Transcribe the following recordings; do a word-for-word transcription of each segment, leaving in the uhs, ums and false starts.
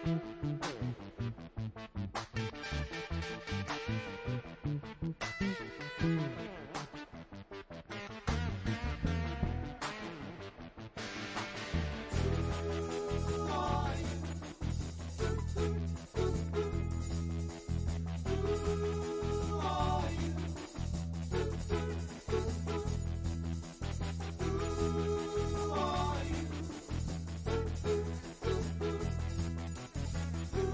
Who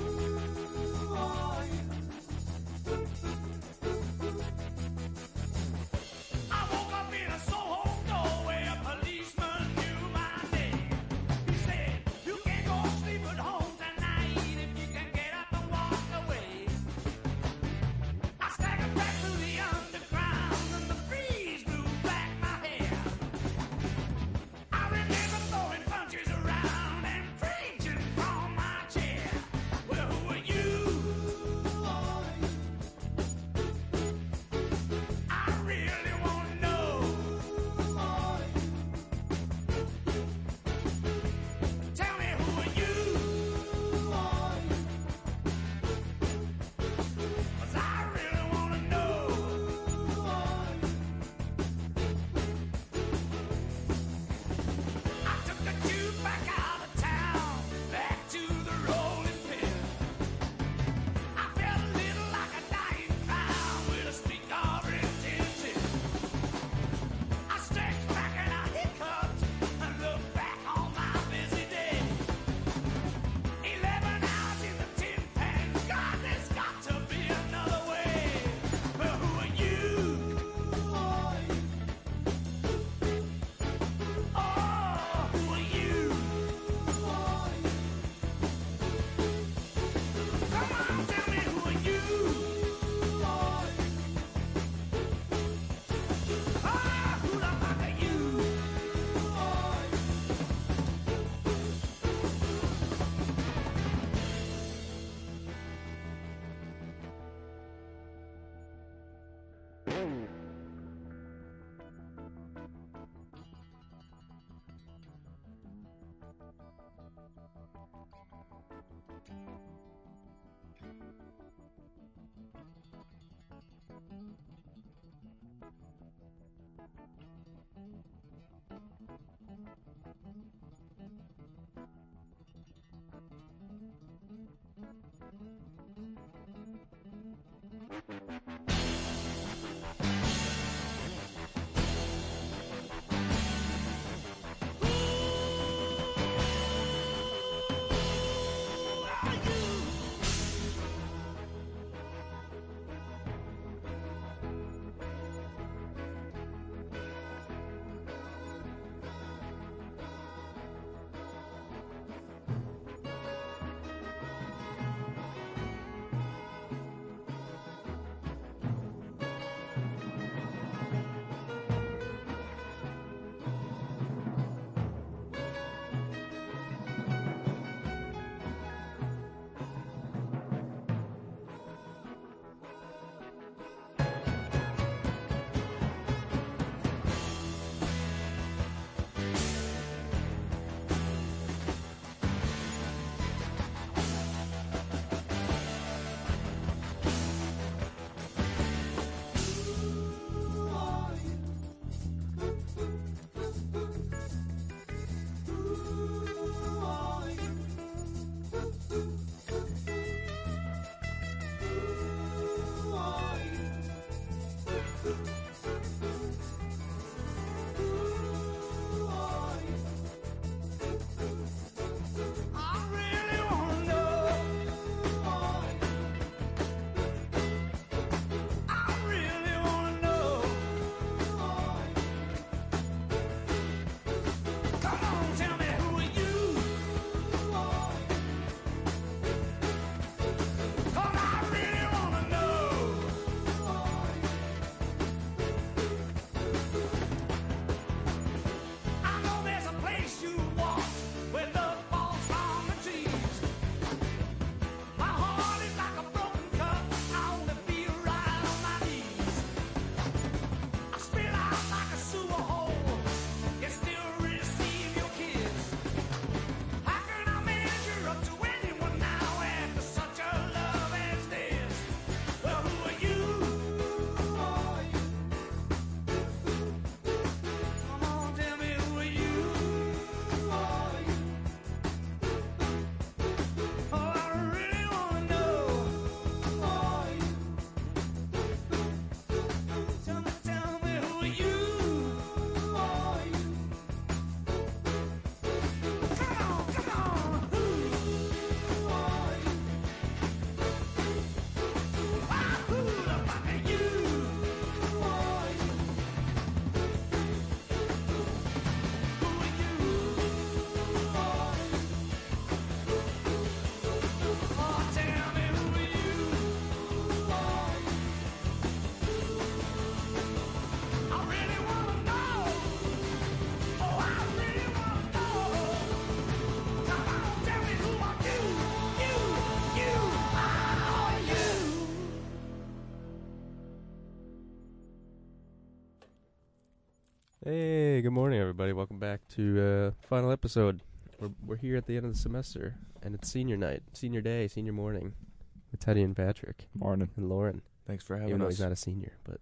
Hey, good morning, everybody. Welcome back to uh, final episode. We're we're here at the end of the semester, and it's senior night, senior day, senior morning, with Teddy and Patrick. Morning. And Lauren. Thanks for having Even though us. he's not a senior, but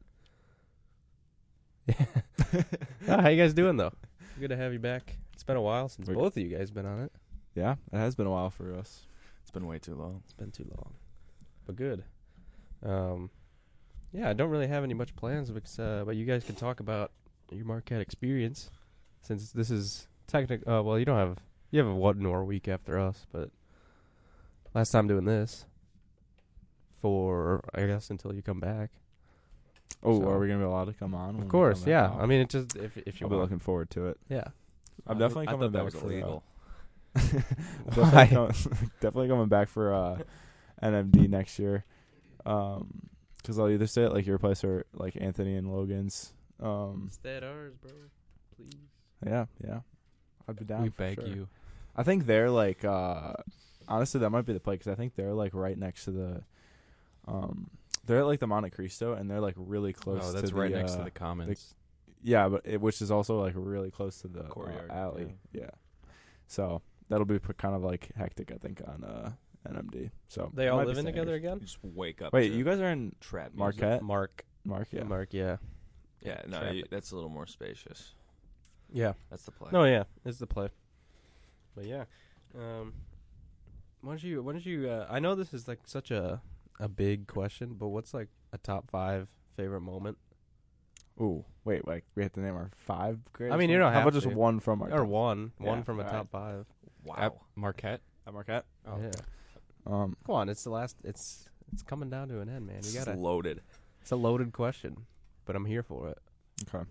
yeah. oh, how you guys doing though? Good to have you back. It's been a while since We're both of you guys been on it. Yeah, it has been a while for us. It's been way too long. It's been too long, but good. Um, yeah, I don't really have any much plans, but uh, but you guys can talk about your Marquette experience, since this is technical. Uh, well, you don't have you have a one more week after us, but last time doing this for I guess until you come back. Oh, So- are we gonna be allowed to come on? when Of we course, come back? yeah. Oh, I mean, it just if if you I'll be want, looking forward to it. yeah. I'm Uh, definitely I coming thought that back was for, uh, illegal. definitely, com- definitely coming back for uh, N M D next year. Um, because I'll either stay at like your place or like Anthony and Logan's. Um, Stay at ours, bro. Please. yeah, yeah, I'd be down. We for beg sure. you. I think they're like, uh, honestly, that might be the play because I think they're like right next to the, um, they're at like the Monte Cristo and they're like really close. Oh, that's to right the, next uh, to the Commons. Yeah, but it, which is also like really close to the uh, Courtyard, alley. Yeah. So that'll be p- kind of like hectic, I think, on uh, N M D. So They I all might be living staying together here. again? You just wake up. Wait, to you guys are in trap music. Marquette? Mark. Mark? Yeah. Mark. Yeah. Yeah, no, Trap you, it. that's a little more spacious. Yeah. That's the play. No, yeah, it's the play. But yeah, um, why don't you? Why don't you? Uh, I know this is like such a a big question, but what's like a top five favorite moment? Ooh, wait, like we have to name our five greatest. I mean, you don't moments? How have about just to. one from our Or top- one, Yeah, one from a alright. top five. Wow. At Marquette? at Marquette? Oh. Yeah, Um, come on, it's the last. It's it's coming down to an end, man. This You is gotta. loaded. It's a loaded question, but I'm here for it. okay.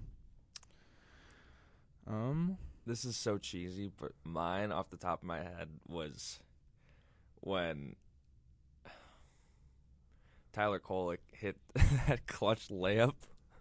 Um, This is so cheesy, but mine off the top of my head was when Tyler Kolek hit that clutch layup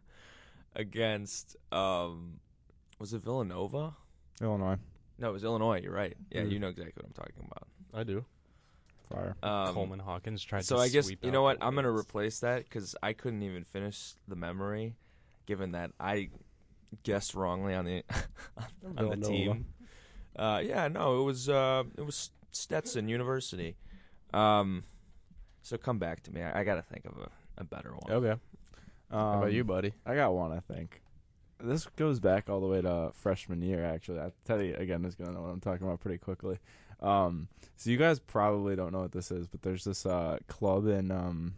against, um, was it Villanova? Illinois, No, it was Illinois. You're right. Yeah, Mm. you know exactly what I'm talking about. I do. fire. Um, Coleman Hawkins tried So to I guess sweep you out know what the I'm gonna Wizards. replace that because I couldn't even finish the memory, given that I guessed wrongly on the on the Villanova. team. Uh, yeah, no, it was uh, it was Stetson University. Um, so come back to me. I, I got to think of a, a better one. Okay. Um, How about you, buddy? I got one, I think. This goes back all the way to freshman year, actually. I tell you, again, is going to know what I'm talking about pretty quickly. Um, so you guys probably don't know what this is, but there's this uh, club in um,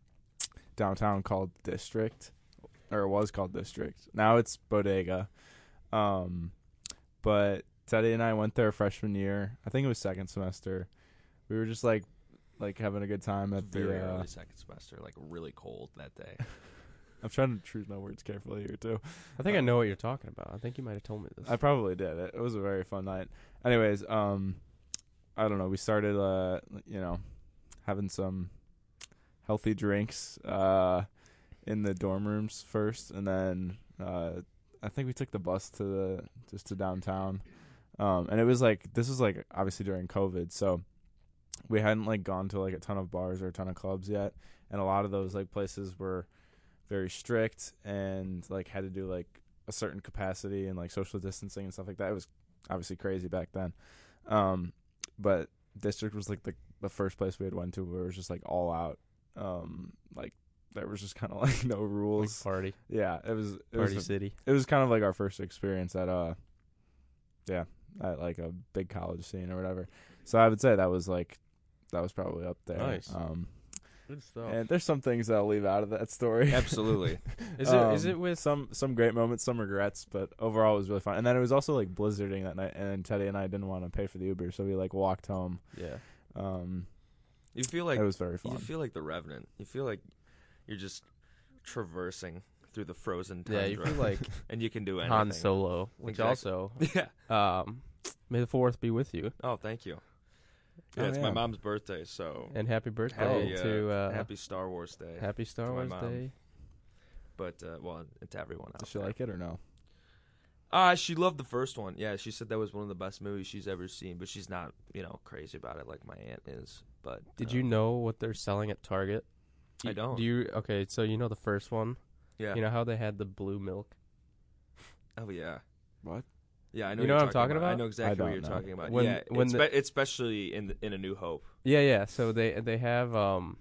downtown called District, or it was called District. Now it's Bodega. Um, but Teddy and I went there freshman year. I think it was second semester. We were just like, like having a good time It was at very the. Uh, early second semester, like really cold that day. I'm trying to choose my words carefully here too. I think I Uh, know what you're talking about. I think you might have told me this. I probably did. It, it was a very fun night. Anyways, um, I don't know. We started, uh, you know, having some healthy drinks, uh, in the dorm rooms first, and then, uh, I think we took the bus to the just to downtown, um, and it was like this was like obviously during COVID, so we hadn't like gone to like a ton of bars or a ton of clubs yet, and a lot of those like places were very strict and like had to do like a certain capacity and like social distancing and stuff like that. It was obviously crazy back then. Um, but District was like the the first place we had went to where it was just like all out. Um, like there was just kind of like no Like rules. party, Yeah, it was it party was a- city. it was kind of like our first experience at uh, yeah, at like a big college scene or whatever. So I would say that was like that was probably up there. Nice. Um, Good stuff. and there's some things that I'll leave out of that story. Absolutely. Is it is Um, it with some some great moments, some regrets, but overall it was really fun. And then it was also like blizzarding that night, and Teddy and I didn't want to pay for the Uber, so we like walked home. yeah? Um, You feel like it was very fun. you feel like the Revenant. You feel like you're just traversing through the frozen Yeah, tundra. you feel like and you can do anything. Han Solo, which Exactly. also, Yeah. um, may the fourth be with you, Oh, thank you. Yeah, Oh, it's yeah. my mom's birthday, so and happy birthday happy, to uh, happy Star Wars Day. happy Star to my Wars mom. Day. But uh, well, to everyone out Does she there. like it or no? Uh, she loved the first one. Yeah, she said that was one of the best movies she's ever seen, but she's not, you know, crazy about it like my aunt is. But Did uh, you know what they're selling at Target? Do I you- don't. Do you? Okay, so you know the first one. Yeah. You know how they had the blue milk. Oh yeah. What? Yeah, I know You know you're what I'm talking I about? know exactly I what you're don't know. talking about. When- yeah, when it's the- spe- especially in the, in A New Hope. Yeah, yeah. So they they have um,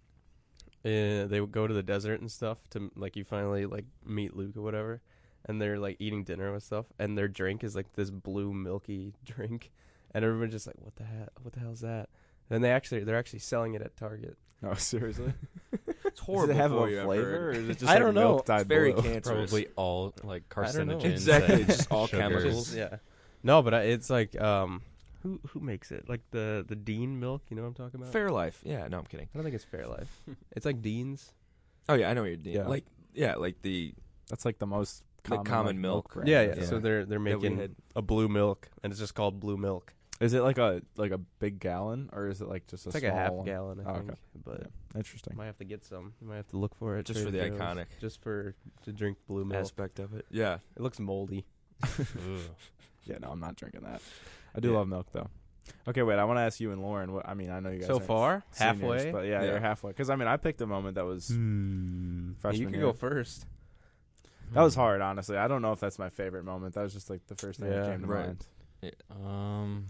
uh, they would go to the desert and stuff to like you finally like meet Luke or whatever, and they're like eating dinner and stuff, and their drink is like this blue milky drink, and everyone's just like, what the hell? What the hell is that? And they actually they're actually selling it at Target. Oh, seriously? It's horrible Does it have for a you, I've flavor, heard. or is it just I like don't know. milk dyed It's very blue? cancerous. Probably all like I don't know. carcinogens. Exactly, and just all sugars. chemicals. Yeah. No, but I, it's like um, who who makes it? Like the the Dean milk. You know what I'm talking about? Fairlife. Yeah, no, I'm kidding. I don't think it's Fairlife. It's like Dean's. Oh yeah, I know what you're doing. Yeah. Like yeah, like the That's like the most The common, common like, milk. brand. Yeah, yeah. Yeah. So they're they're that we making had. a blue milk, and it's just called Blue Milk. Is it like a like a big gallon, or is it like just a It's like small a half one? gallon, I Oh, think. okay. But Yeah. Interesting. might have to get some. You might have to look for it Just for the Trader Joe's, iconic just for to drink blue milk. aspect of it. Yeah. It looks moldy. Ugh. Yeah, no, I'm not drinking that. I do Yeah. love milk though. Okay, wait. I want to ask you and Lauren. What I mean, I know you guys So aren't far, seniors, halfway. but yeah, Yeah. you're halfway. Because I mean, I picked a moment that was Hmm. freshman You could year. go first. That was hard, honestly. I don't know if that's my favorite moment. That was just like the first thing that Yeah, came to right. mind. Um,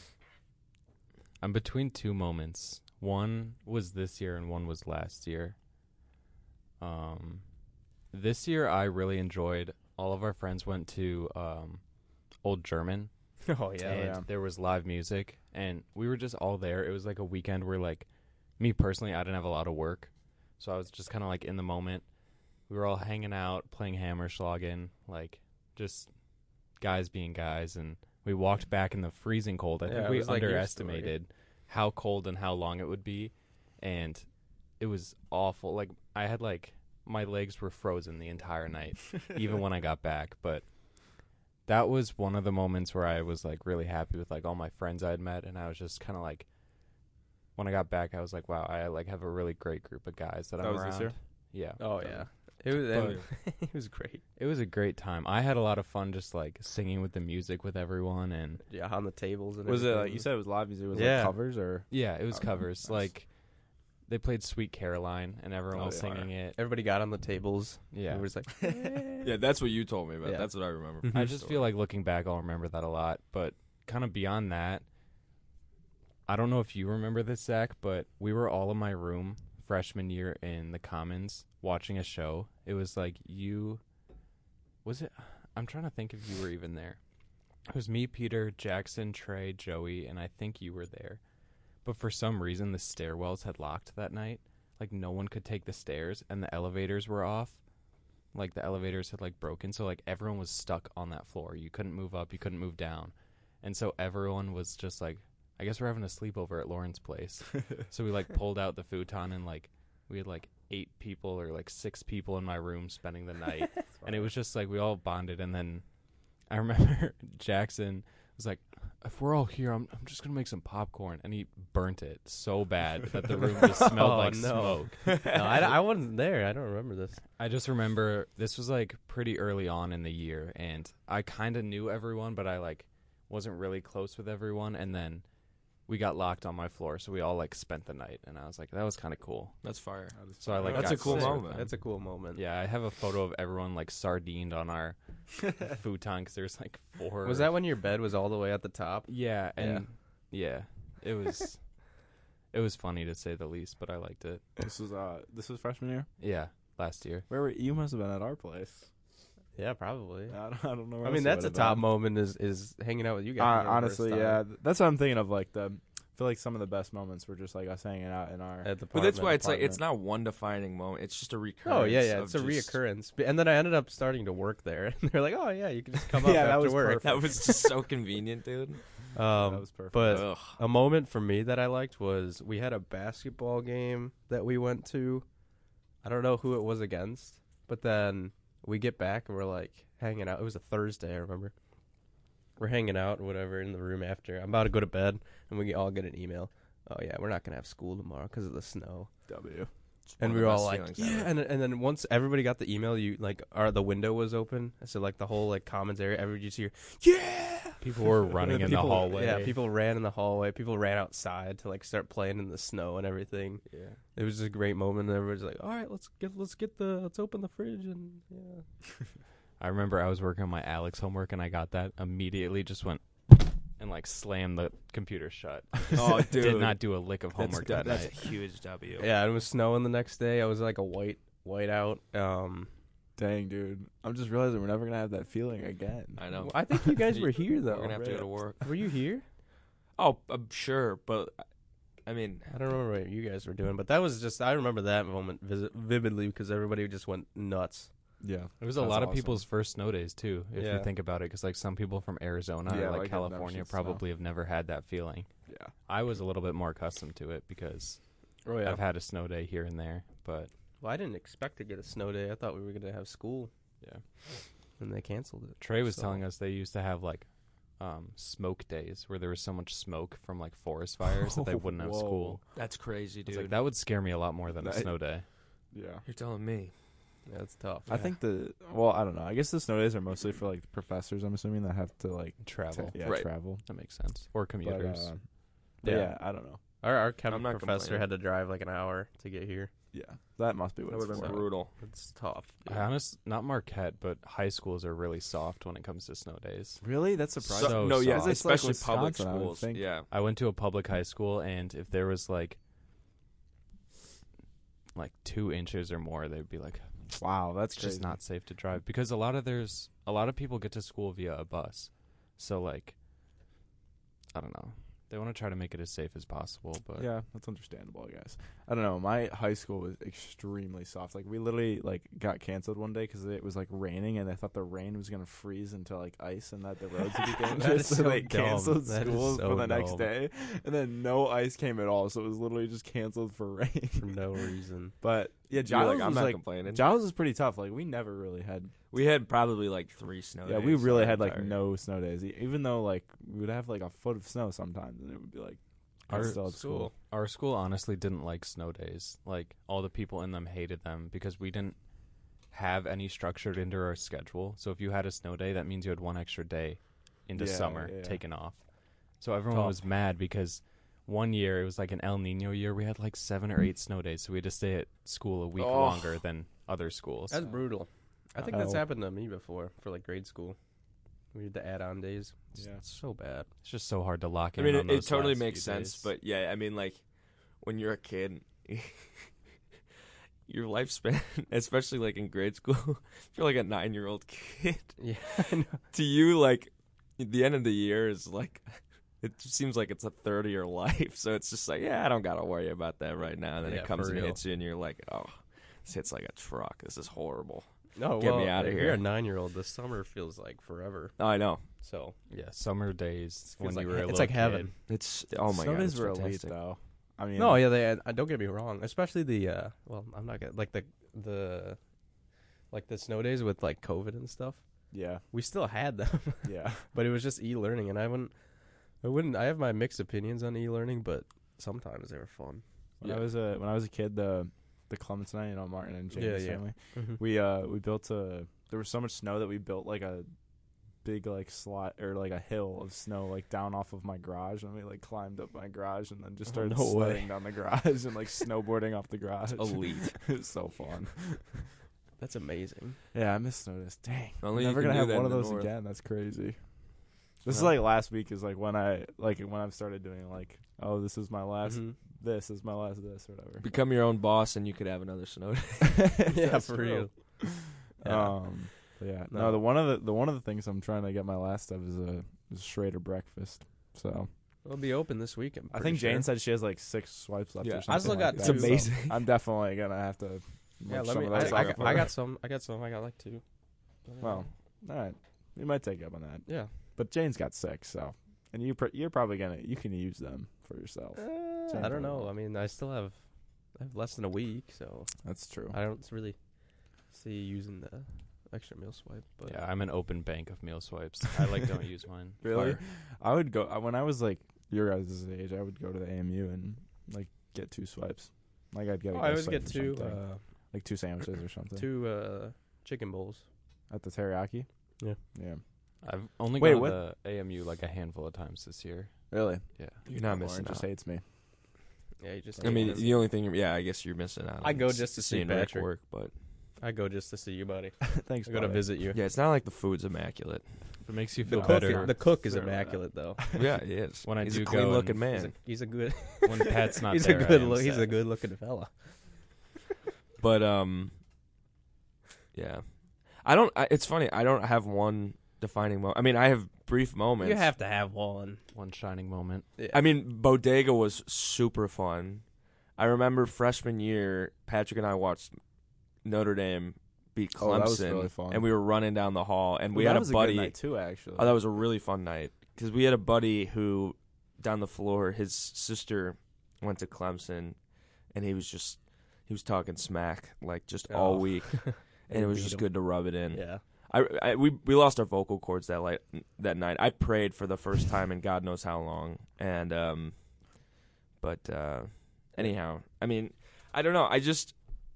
I'm between two moments. One was this year, and one was last year. Um, this year I really enjoyed. All of our friends went to um, Old German. Oh yeah. and yeah. there was live music, and we were just all there. It was like a weekend where, like, me personally, I didn't have a lot of work, so I was just kind of like in the moment. We were all hanging out, playing Hammerschlagen, like just guys being guys, and we walked back in the freezing cold. I Yeah, think it we was like your underestimated how cold and how long it would be, and it was awful. Like, I had like my legs were frozen the entire night, even when I got back, but. That was one of the moments where I was like really happy with like all my friends I had met, and I was just kind of like, when I got back, I was like, wow, I like have a really great group of guys that, That I'm was around. this year? Yeah, Oh yeah. It was. and it was great. it was a great time. I had a lot of fun just like singing with the music with everyone, and Yeah, on the tables and. Was it everything. like you said? It was live music. Was it Yeah. like covers or? yeah, it was Oh, covers. nice. Like they played "Sweet Caroline" and everyone Oh, was yeah. singing it. Everybody got on the tables. Yeah, It was like. Yeah, that's what you told me about. Yeah. That's what I remember. Mhm. I just feel like looking back, I'll remember that a lot. But kind of beyond that, I don't know if you remember this, Zach, but we were all in my room freshman year in the Commons watching a show. It was like you, was it? I'm trying to think if you were even there. It was me, Peter, Jackson, Trey, Joey, and I think you were there. But for some reason, the stairwells had locked that night. Like, no one could take the stairs, and the elevators were off. Like, the elevators had, like, broken, so, like, everyone was stuck on that floor. You couldn't move up, you couldn't move down. And so everyone was just, like, I guess we're having a sleepover at Lauren's place. So we, like, pulled out the futon, and, like, we had, like, eight people or, like, six people in my room spending the night. And it was just, like, we all bonded, and then I remember Jackson was like, if we're all here, I'm I'm just gonna make some popcorn, and he burnt it so bad that the room just smelled Oh, like no. smoke. No, I, I wasn't there. I don't remember this. I just remember this was like pretty early on in the year, and I kind of knew everyone, but I like wasn't really close with everyone. And then we got locked on my floor, so we all like spent the night, and I was like, that was kind of cool. That's fire. So I like That's got a cool sick with moment. them. That's a cool moment. Yeah, I have a photo of everyone like sardined on our futon because there's like four. Was that when your bed was all the way at the top? Yeah, and yeah, it was. It was funny to say the least, but I liked it. This was uh, this was freshman year. Yeah, last year. Where were you? Must have been at our place. Yeah, probably. I don't, I don't know. Where I else mean, you that's a would've top been. moment. Is is hanging out with you Uh, guys. for the honestly, first yeah, time th- that's what I'm thinking of. Like the, I feel like some of the best moments were just like us hanging out in our. At the But that's apartment. why it's like apartment. it's not one defining moment. It's just a recurrence. Oh yeah, yeah. of It's a just- reoccurrence. B- And then I ended up starting to work there, and they're like, "Oh yeah, you can just come up Yeah, that after was work." perfect. That was just so convenient, dude. Um, that was perfect. but Ugh. a moment for me that I liked was we had a basketball game that we went to. I don't know who it was against, but then we get back and we're like hanging out. It was a Thursday, I remember. We're hanging out or whatever in the room after. I'm about to go to bed, and we all get an email. Oh yeah, we're not gonna have school tomorrow because of the snow. W. It's And one we of were the all best like, feelings yeah. ever. And and then once everybody got the email, you like, our the window was open, so like the whole like commons area, everybody just hear, yeah. People were running And in people- the hallway. Yeah, people ran in the hallway. People ran outside to like start playing in the snow and everything. Yeah. It was just a great moment. And everybody's like, all right, let's get let's get the let's open the fridge and yeah. I remember I was working on my Alex homework and I got that immediately. Just went and like slammed the computer shut. Oh, dude. Did not do a lick of That's, homework that, that that's night. a huge W. Yeah, it was snowing the next day. I was like a white white out. Um, Dang, dude. I'm just realizing we're never going to have that feeling again. I know. I think you guys were here though. We're gonna have to go to work. Were you here? Oh, I'm sure, but I mean, I don't remember what you guys were doing, but that was just, I remember that moment vis- vividly because everybody just went nuts. Yeah. It was a That's lot of awesome. people's first snow days too, if Yeah. you think about it, because like some people from Arizona Yeah, or like like, have never California seen snow. probably have never had that feeling. Yeah. I was a little bit more accustomed to it because Oh, I've had a snow day here and there, but Well, I didn't expect to get a snow day. I thought we were going to have school, yeah. and they canceled it. Trey was So- telling us they used to have like um, smoke days where there was so much smoke from like forest fires that they wouldn't have Whoa. school. that's crazy, It's dude. like that would scare me a lot more than a That- snow day. Yeah. You're telling me. Yeah, that's tough. I think the, well, I don't know. I guess the snow days are mostly for like professors, I'm assuming, that have to like Travel. ta- yeah, Right. travel. That makes sense. Or But, commuters. uh, but Yeah. yeah. I don't know. Our, our chem I'm not professor complaining. had to drive like an hour to get here. Yeah. That must be what That it's would have for. been brutal. It's tough. I honest, not Marquette, but high schools are really soft when it comes to snow days. Really? That's surprising. So no, yeah, soft. It's like especially public Wisconsin, I would schools. think. Yeah. I went to a public high school, and if there was like like two inches or more, they'd be like, Wow, that's it's crazy. just not safe to drive, because a lot of there's a lot of people get to school via a bus, so like I don't know, they want to try to make it as safe as possible, but Yeah, that's understandable, I guess. I don't know. My high school was extremely soft. Like, we literally, like, got canceled one day because it was, like, raining, and I thought the rain was going to freeze into, like, ice and that the roads would be That dangerous. is so so they dumb. canceled That is school so for the next dumb. day. And then no ice came at all, so it was literally just canceled for rain. For no reason. But, yeah, You're Giles like, was, I'm not like, complaining. Giles was pretty tough. Like, we never really had, We had probably like three snow yeah, days. we really our had, like, entire- no snow days. E- Even though, like, we would have, like, a foot of snow sometimes, and it would be, like, Our still at school. our school honestly didn't like snow days. Like, all the people in them hated them because we didn't have any structured into our schedule. So if you had a snow day, that means you had one extra day into Yeah, summer yeah. taken off. So everyone Tough. was mad because one year, it was like an El Nino year, we had like seven or eight snow days, so we had to stay at school a week Oh. longer than other schools. That's brutal. I think that's Oh. happened to me before for like grade school. We had the add-on days. It's, Yeah. it's so bad. It's just so hard to lock I in mean, on it, it those totally last makes few sense, days. but yeah, I mean, like when you're a kid, your lifespan, especially like in grade school, if you're like a nine-year-old kid, Yeah, I know. to you, like the end of the year is like it just seems like it's a third of your life. So it's just like, yeah, I don't gotta worry about that right now. And then Yeah, it comes for and real. hits you, and you're like, oh, this hits like a truck. This is horrible. No, Get well, me outta if here. You're a nine-year-old. The summer feels like forever. Oh, I know. So yeah, summer days feels when like you were he- a it's little like kid. heaven. It's oh my Snow god, days it's were elite, fantastic. though. I mean, no, yeah, they. Uh, don't get me wrong. Especially the. Uh, well, I'm not gonna like the the like the snow days with like COVID and stuff. yeah, We still had them, yeah. but it was just e-learning, and I wouldn't. I wouldn't. I have my mixed opinions on e-learning, but sometimes they were fun. When Yeah. I was a when I was a kid, the the Clements and I, you know, Martin and James Yeah, yeah. family, Mm-hmm. we uh we built a. There was so much snow that we built like a big like slot or like a hill of snow like down off of my garage, and we like climbed up my garage and then just Oh, started no way. sledding down the garage and like snowboarding off the garage. Elite. It was so fun. That's amazing. Yeah, I miss snow days. Dang, Only never you can gonna do have that one of in the those north. again. That's crazy. This is Well- like last week is like when I like when I've started doing like, oh, this is my last Mhm. this is my last this or whatever. Become your own boss, and you could have another snow day. Yeah, That's for true. real. Yeah. Um, but yeah, no. No. The one of the the one of the things I'm trying to get my last of is a is Schrader breakfast. So It'll be open this week. I'm I pretty think Jane sure. said she has like six swipes left. Yeah, or I something still like got that. two. It's amazing. So I'm definitely gonna have to. Yeah, munch let some me. of I, those I, off got, for I her. got some. I got some. I got like two. Well, all right, we might take you up on that. yeah. But Jane's got six, so and you pr- you're probably gonna you can use them for yourself. Uh, Jane I don't probably know. will. I mean, I still have. I have less than a week, so That's true. I don't really see using the extra meal swipe. But Yeah, I'm an open bank of meal swipes. I like don't use mine. Really? Fire. I would go I- when I was like your guys' age. I would go to the A M U and like get two swipes. Like I'd get. a Oh, I good always swipe get or two. something. Uh, like two sandwiches or something. two uh, chicken bowls. At the teriyaki. Yeah. Yeah. I've only Wait, gone what? to the A M U like a handful of times this year. Really? Yeah. You're not Lauren missing just out. hates me. Yeah, you just. I mean, ate the only thing, yeah, I guess you're missing out. I on go s- just to see seeing Rick Patrick. work, but I go just to see you, buddy. Thanks, I go to buddy. visit you. Yeah, it's not like the food's immaculate. If it makes you The feel cook, better. the cook is Fair enough. immaculate, though. Yeah, he is. When I he's do a go clean-looking and- man. He's a good. when Pat's not he's there, a I good. am Look, he's a sad. good looking fella. But um, yeah, I don't. I, it's funny. I don't have one defining moment. I mean, I have brief moments. You have to have one. One shining moment. I mean, Bodega was super fun. I remember freshman year, Patrick and I watched Notre Dame beat Clemson, Oh, that was really fun. and we were running down the hall, and we Well, had that a was buddy. a good night too, actually. Oh, that was a really fun night because we had a buddy who, down the floor, his sister went to Clemson, and he was just he was talking smack like just all Oh. week, and it was Beat just him. good to rub it in. Yeah. I, I we we lost our vocal cords that light that night. I prayed for the first time in God knows how long, and um, but uh, anyhow, I mean, I don't know. I just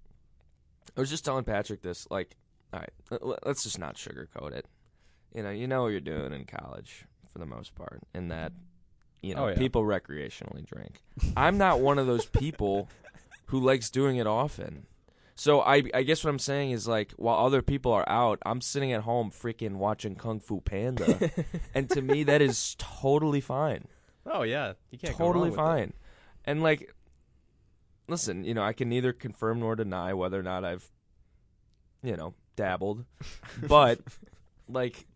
I was just telling Patrick this, like, all right, l- let's just not sugarcoat it. You know, you know what you're doing in college for the most part, in that you know Oh, yeah. people recreationally drink. I'm not one of those people who likes doing it often. So I I guess what I'm saying is, like, while other people are out, I'm sitting at home freaking watching Kung Fu Panda. And to me, that is totally fine. Oh yeah. You can't go Totally wrong with fine. And, like, listen, you know, I can neither confirm nor deny whether or not I've, you know, dabbled. But, like,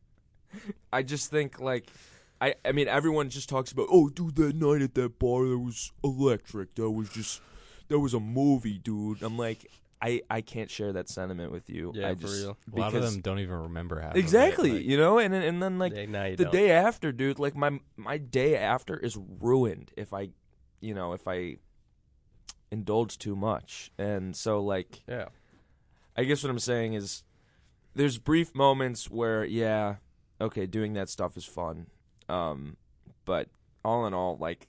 I just think, like, I, I mean, everyone just talks about, oh, dude, that night at that bar, that was electric. That was just... That was a movie, dude. I'm like, I, I can't share that sentiment with you. Yeah, I for just, real. A lot of because- them don't even remember half Exactly, of it. Like, you know, and and then like Yeah, now you the don't. day after, dude, like my my day after is ruined if I, you know, if I indulge too much, and so like Yeah. I guess what I'm saying is, there's brief moments where yeah, okay, doing that stuff is fun, um, but all in all, like.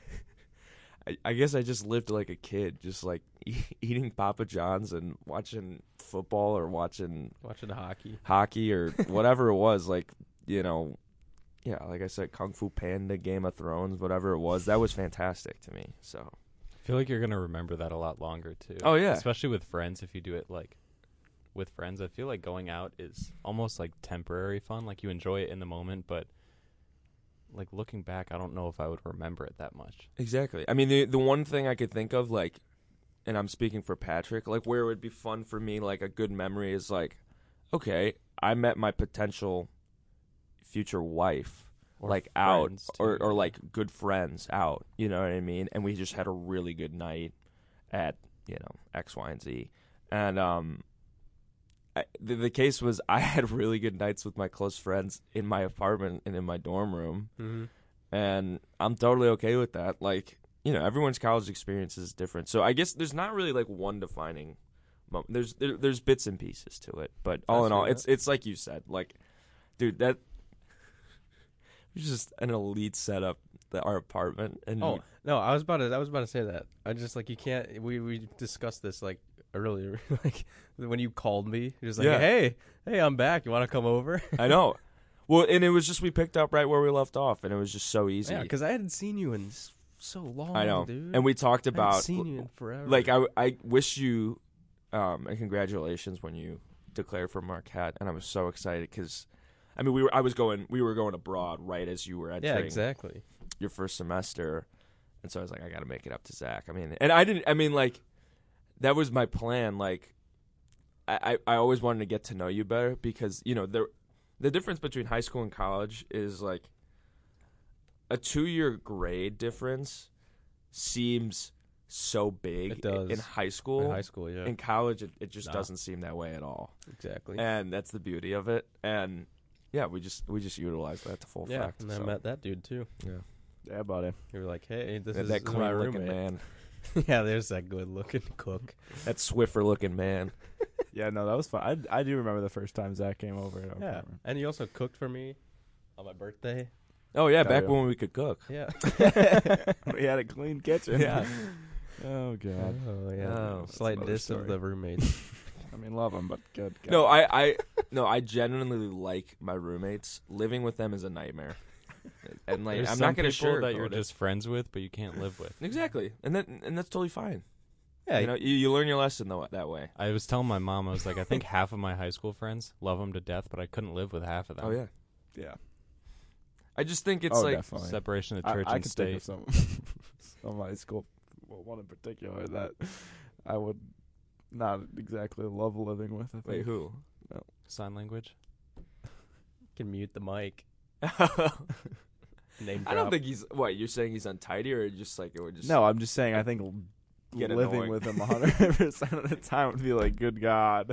I, I guess I just lived like a kid, just like e- eating Papa John's and watching football or watching Watching hockey. hockey or whatever it was. Like, you know, yeah, like I said, Kung Fu Panda, Game of Thrones, whatever it was. That was fantastic to me. So, I feel like you're gonna remember that a lot longer too. Oh, yeah. especially with friends. If you do it like with friends, I feel like going out is almost like temporary fun. Like you enjoy it in the moment, but like looking back, I don't know if I would remember it that much. exactly. I mean, the the one thing I could think of, like, and I'm speaking for Patrick, like where it would be fun for me, like a good memory is like, okay, I met my potential future wife. Or like out friends, or, too. or like good friends out, you know what I mean? And we just had a really good night at, you know, X, Y, and Z. And um, I, the, the case was I had really good nights with my close friends in my apartment and in my dorm room. Mm-hmm. And I'm totally okay with that. Like, you know, everyone's college experience is different. So I guess there's not really like one defining moment. There's there, there's bits and pieces to it. But all I in see all, that. it's it's like you said. Like, dude, that was just an elite setup, the, our apartment. And Oh no, I was about to. I was about to say that. I just like you can't. We we discussed this like earlier. Like when you called me, you're just like, Yeah. hey, hey, I'm back. You want to come over? I know. Well, and it was just we picked up right where we left off, and it was just so easy. Yeah, because I hadn't seen you in s- so long. I know. dude. And we talked I hadn't about seen you in forever. like I, I wish you um, and congratulations when you declared for Marquette, and I was so excited because I mean we were I was going we were going abroad right as you were entering yeah, exactly. your first semester, and so I was like I got to make it up to Zach. I mean, and I didn't. I mean, like that was my plan. Like I, I, I always wanted to get to know you better because you know there the difference between high school and college is like a two year grade difference seems so big It does. in high school. In high school, yeah, In college, it, it just Nah. doesn't seem that way at all, exactly. and that's the beauty of it. And yeah, we just we just utilized that to full yeah, effect. and I so. met that dude too. Yeah, Yeah, buddy. You were like, hey, this that, is, that this is my clean looking roommate. man, Yeah, there's that good looking cook. that Swiffer looking man. Yeah, no, that was fun. I, I do remember the first time Zach came over. I Yeah, remember. and he also cooked for me on my birthday. Oh yeah, Oh, back yeah. when we could cook. Yeah. We had a clean kitchen. Yeah. Oh god. Oh yeah. Oh, that's Slight another diss of story. the roommates. I mean, love him, but good. God. No, I, I no, I genuinely like my roommates. Living with them is a nightmare, and like There's I'm some not gonna people share that you're just friends with, but you can't live with. exactly, and that and that's totally fine. Yeah, you know, you, you learn your lesson though that way. I was telling my mom, I was like, I think half of my high school friends love them to death, but I couldn't live with half of them. Oh yeah. Yeah. I just think it's oh, like definitely. Separation of I, church I and could think of state. some, some high school, well, one in particular that I would not exactly love living with. I think. wait who? Sign language. can mute the mic. I Name don't drop. think he's. What you're saying? He's untidy, or just like it would just. No, I'm just saying. I think l- Get living annoying. with him one hundred percent of the time would be like, good God.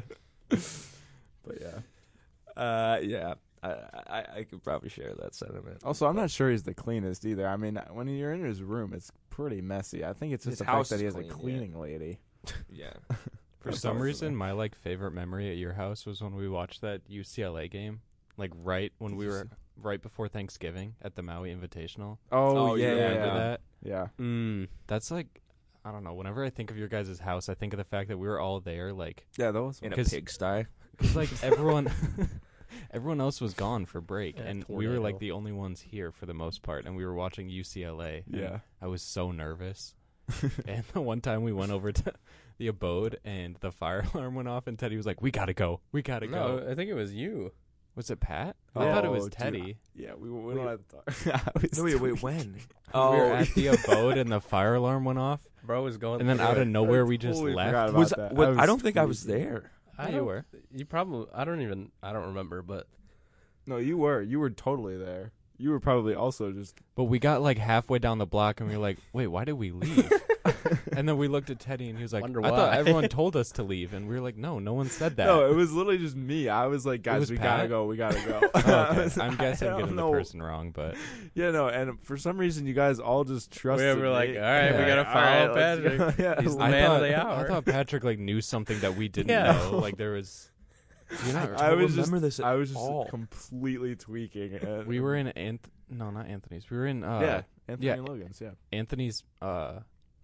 But yeah. Uh, yeah. I, I I could probably share that sentiment. Also, I'm not sure he's the cleanest either. I mean, when you're in his room, it's pretty messy. I think it's just His the house fact that he is has a clean, yeah. cleaning lady. Yeah. For That's some awesome. reason, my like favorite memory at your house was when we watched that U C L A game, like right when we were right before Thanksgiving at the Maui Invitational. Oh, Oh, yeah, yeah, yeah, Remember yeah. that? Yeah. Mm, that's like, I don't know. Whenever I think of your guys' house, I think of the fact that we were all there, like, Yeah, that was In a 'Cause- pigsty. because like everyone, everyone else was gone for break, Yeah, and we were like tornado. the only ones here for the most part, and we were watching U C L A. and Yeah. I was so nervous. And the one time we went over to the abode, and the fire alarm went off, and Teddy was like, "We gotta go, we gotta No, go." I think it was you. Was it Pat? I thought it was Oh, dude. Teddy. Yeah, we, we don't have to talk. I was No, wait, wait, doing- when? We Oh, were at the abode, and the fire alarm went off, Bro was going. and then through out it. of nowhere, I we just totally left. forgot about was, that. what, I, was don't think I was freaking- there. I Yeah, you don't- were. You probably. I don't even. I don't remember, but No, you were. You were totally there. You were probably also just. But we got like halfway down the block, and we were like, "Wait, why did we leave?" And then we looked at Teddy, and he was like, Wonder "I thought why." everyone told us to leave," and we were like, "No, no one said that." No, it was literally just me. I was like, guys, was we Pat? gotta go. We gotta go. Oh, I okay. was- I'm guessing I I'm don't getting know. the person wrong, but Yeah, no, and for some reason, you guys all just trusted. we were like, me. all right, we Yeah. gotta All follow right, let's Patrick. go. Yeah, He's the I man thought of the hour. I thought Patrick like knew something that we didn't Yeah. know. Like there was, you know, I was just, remember this at I was just all. completely tweaking. And we were in Anth- no, not Anthony's. We were in uh, yeah, Anthony yeah. Logan's. Yeah, Anthony's uh,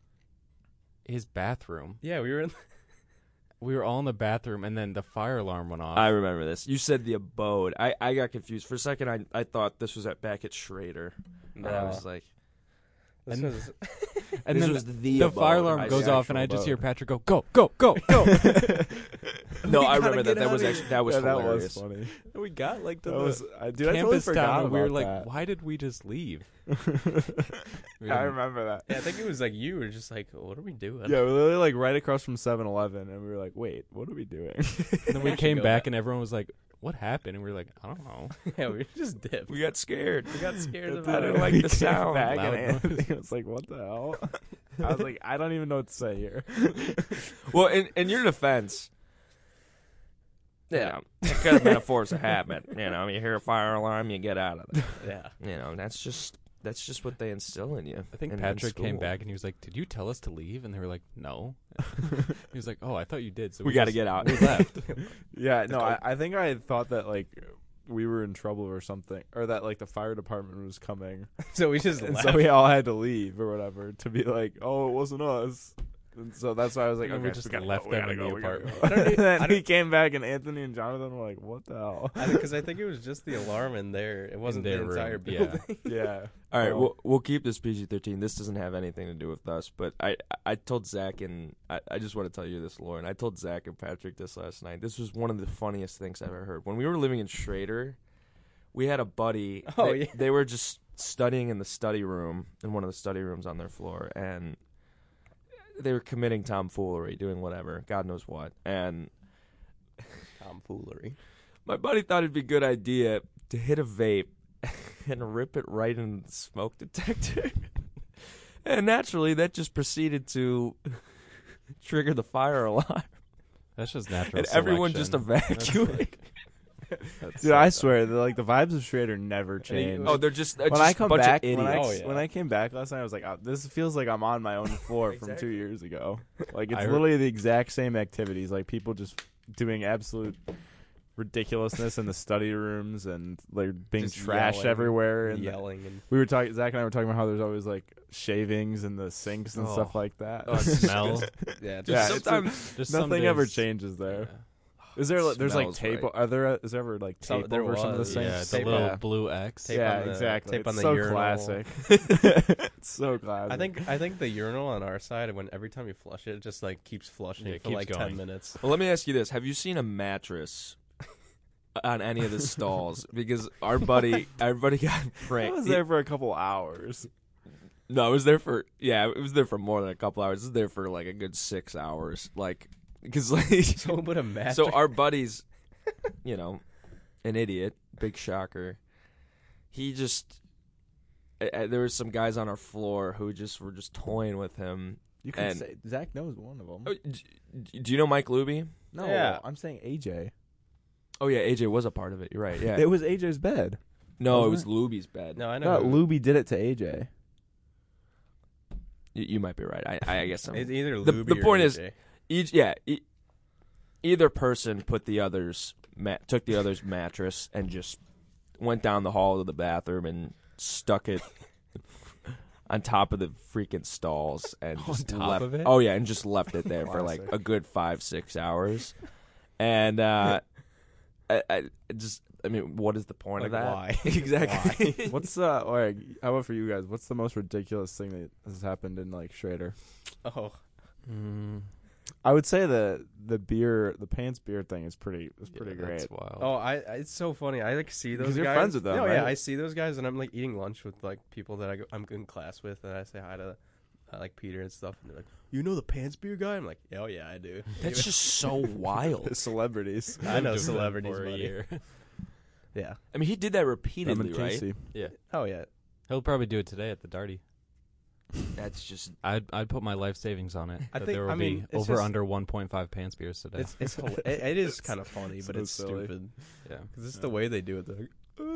his bathroom. Yeah, we were in. We were all in the bathroom, and then the fire alarm went off. I remember this. You said the abode. I, I got confused. For a second, I I thought this was at back at Schrader. And I was like, This And- was, and this then was the, the abode. fire alarm I goes see. off, and I actual just hear abode. Patrick go, "Go, go, go, go!" No, We I gotta remember that. get That out was of actually here. that was yeah, that hilarious. was funny. we got like to That the was, I, dude, I totally campus forgot town, and we were about like, that. "Why did we just leave?" We Yeah, I didn't- remember that. yeah, I think it was like you were just like, what are we doing? Yeah, we were literally like right across from seven eleven, and we were like, wait, what are we doing? And then we should came go back, back. and everyone was like, "What happened?" And we were like, "I don't know." yeah, we just dipped. We got scared. We got scared of I it. didn't like We the came sound. Back Loud and noise. Anthony was like, what the hell? I was like, I don't even know what to say here. Well, in in your defense, yeah, because metaphors are habit. You know, you hear a fire alarm, you get out of there. Yeah. You know, that's just that's just what they instill in you. I think in- in Patrick came school. back, and he was like, "Did you tell us to leave?" And they were like, "No." He was like, "Oh, I thought you did." So We we, got to just- get out. We left. Yeah, no, I, I think I thought that like we were in trouble or something, or that like the fire department was coming, So we just and left. so we all had to leave or whatever to be like, oh, it wasn't us. And so that's why I was like, And then okay, we just gotta left go, we them gotta in go, the we gotta apartment. go. I don't e- And then I we came back, and Anthony and Jonathan were like, what the hell? Because I think it was just the alarm in there. It wasn't their the entire room, yeah. building. Yeah. All right, Well- we'll we'll keep this P G thirteen. This doesn't have anything to do with us, but I I told Zach and I, I just want to tell you this, Lauren. I told Zach and Patrick this last night. This was one of the funniest things I've ever heard. When we were living in Schrader, we had a buddy. Oh, they, yeah. They were just studying in the study room, in one of the study rooms on their floor, and they were committing tomfoolery, doing whatever, God knows what. And Tomfoolery. my buddy thought it'd be a good idea to hit a vape and rip it right in the smoke detector. And naturally, that just proceeded to trigger the fire alarm. That's just natural. And everyone just selection. evacuated. That's Dude, so I dumb. swear, the, like the vibes of Schrader never think- change. Oh, they're just, they're when just I come a bunch back, of when idiots. I, Oh, yeah. when I came back last night, I was like, oh, this feels like I'm on my own floor from two Exactly. years ago. Like it's I heard- literally the exact same activities, like people just doing absolute ridiculousness in the study rooms and like being Just trash yelling, everywhere. And Yelling and we were talking, Zach and I were talking about how there's always like shavings in the sinks and Oh. stuff like that. Oh, it's Smell. yeah, Dude, Yeah, it's a- sometimes Just some Nothing ever days- changes there. Yeah. Is there like, there's like Smells tape? right. Are there? Uh, is there ever like Some- tape there over some of the was, sinks? Yeah, the Tape little on- blue X. tape yeah, on the- exactly. tape It's on the so urinal. classic. It's so classic. I think I think the urinal on our side, when every time you flush it, it just like keeps flushing Yeah, it for keeps like going. ten minutes. Well, let me ask you this: have you seen a mattress on any of the stalls? Because our buddy, our buddy got I pranked. was there for a couple hours. No, it was there for yeah, it was there for more than a couple hours. It was there for like a good six hours. Like, because like So put a mattress. so our buddy's, you know, an idiot. Big shocker. He just uh, uh, there was some guys on our floor who just were just toying with him. You can And- say Zach knows one of them. Oh, d- do you know Mike Luby? No, Yeah. I'm saying A J. Oh yeah, A J was a part of it. You're right. Yeah. It was A J's bed. no, it was wasn't Luby's bed. no, I know. No, who- Luby did it to A J. You, you might be right. I, I guess I'm. It's either The- Luby the or point is- A J. Each yeah, e- either person put the other's ma- took the other's mattress and just went down the hall to the bathroom and stuck it on top of the freaking stalls and On just top left. of it? Oh yeah, and just left it there for like Classic. a good five six hours. And uh, I, I just I mean, what is the point of Like, that? why? Exactly. What's uh? All right, how about for you guys? What's the most ridiculous thing that has happened in like Schrader? Oh, Mm, I would say the the beer, the pants beer thing is pretty is pretty yeah, great. That's wild. oh, I. I- It's so funny. I like see those Because guys. you're friends with them, No, right? yeah, I see those guys, and I'm like eating lunch with like people that I go, I'm in class with, and I say hi to uh, like Peter and stuff, and they're like, "You know the pants beer guy?" I'm like, "Oh yeah, I do." That's just so wild. Celebrities. I know Lived with them celebrities for a buddy. year. Yeah. I mean, he did that Them repeatedly, and right? Casey. Yeah, Oh yeah. he'll probably do it today at the Darty. That's just I'd I'd put my life savings on it. I that think- there will I mean, be it's over just- under one point five pants beers today. It's it's hila- it, it is kind of funny, but So it's silly. stupid yeah, because it's the way they do it. They're like,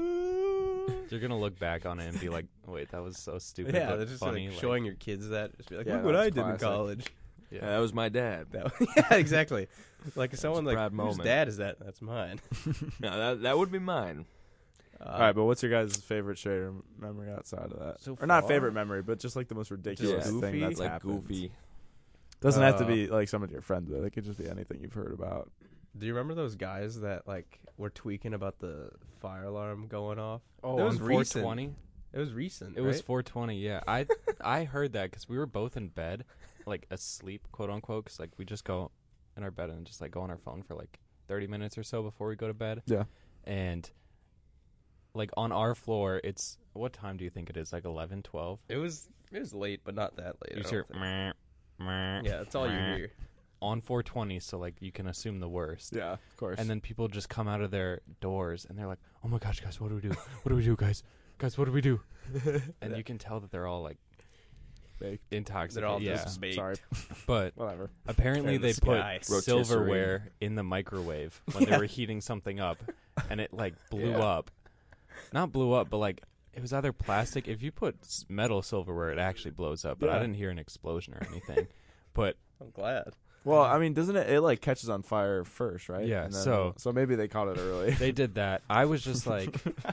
you're gonna look back on it and be like, "Wait, that was so stupid." yeah, but they're just funny. like, like- showing your kids that. Just be like, Yeah, look what that's I did classic. in college. yeah. yeah. that was my dad. That, yeah, exactly. Like someone a like, proud whose moment. dad is that? That's mine. No, that that would be mine. Uh, All right, but what's your guys' favorite Schrader memory outside of that? So or not far? favorite memory, but just like the most ridiculous Just thing goofy? that's like happened. goofy. Doesn't have to Uh, be like some of your friends, but it could just be anything you've heard about. Do you remember those guys that like were tweaking about the fire alarm going off? Oh, That was on four recent. twenty. It was recent. It was right? four twenty. Yeah, I I heard that because we were both in bed, like asleep, quote unquote. Because like we just go in our bed and just like go on our phone for like thirty minutes or so before we go to bed. Yeah. And like on our floor, it's what time do you think it is? Like eleven, twelve? It was it was late, but not that late. I You don't hear, think. meh, meh, Yeah, that's all you meh. hear. on four twenty, so like you can assume the worst. Yeah, of course. And then people just come out of their doors and they're like, "Oh my gosh, guys, what do we do? What do we do, guys? Guys, what do we do?" And you can tell that they're all like Fake. intoxicated. They're all yeah, just baked. Sorry, but whatever. apparently in the they put sky. Rotisserie. silverware in the microwave when they Yeah. were heating something up, and it like blew Yeah. up. Not blew up, but like it was either plastic. If you put s- metal silverware, it actually blows up. But I Yeah. didn't hear an explosion or anything. But I'm glad. Well, I mean, doesn't it? It like catches on fire first, right? Yeah, And then- so- so maybe they caught it early. they did that. I was just like,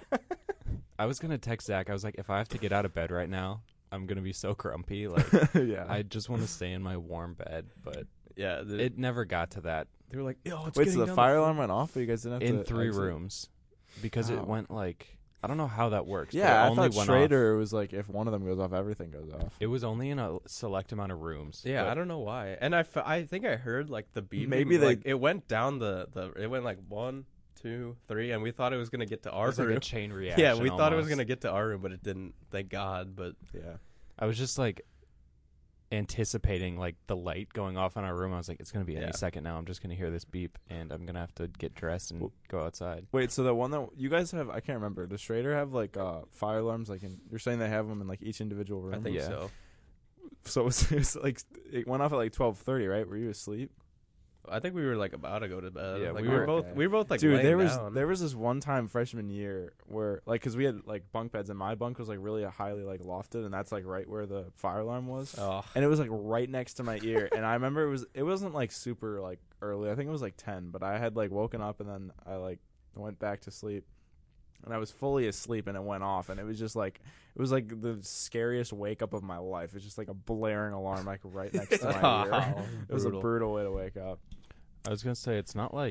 I was gonna text Zach. I was like, if I have to get out of bed right now, I'm gonna be so grumpy. Like yeah. I just want to stay in my warm bed. But Yeah, the, it never got to that. they were like, "Yo, it's Wait, getting so the down fire floor." alarm went off, but you guys didn't have In to three exit? rooms because Oh. it went like I don't know how that works. but Yeah, it I only thought went Schrader off. was like if one of them goes off, everything goes off. It was only in a select amount of rooms. Yeah, but I don't know why. And I, f- I think I heard like the beeping. Maybe they- like, it went down the, the it went like one, two, three, and we thought it was gonna get to It our was like room. a chain reaction. Yeah, we thought it was almost. gonna get to our room, but it didn't. Thank God. But Yeah. I was just like anticipating like the light going off in our room. I was like, it's gonna be any Yeah. second now. I'm just gonna hear this beep, and I'm gonna have to get dressed and Well- go outside. Wait, so the one that you guys have, I can't remember. Does Schrader have like uh, fire alarms? Like, in, you're saying they have them in like each individual room? I think Yeah. so. so. It was, it was like it went off at like twelve thirty, right? Were you asleep? I think we were like about to go to bed. Yeah, like, we we were were- both. okay. We were both like Dude, laying there was down. there was this one time freshman year where like because we had like bunk beds and my bunk was like really highly like lofted and that's like right where the fire alarm was. Oh, And it was like right next to my ear, and I remember it was it wasn't like super like early. I think it was like ten, but I had like woken up and then I like went back to sleep, and I was fully asleep, and it went off, and it was just like it was like the scariest wake up of my life. It's just like a blaring alarm like right next to my ear. Oh, It was a brutal. brutal way to wake up. I was gonna say it's not like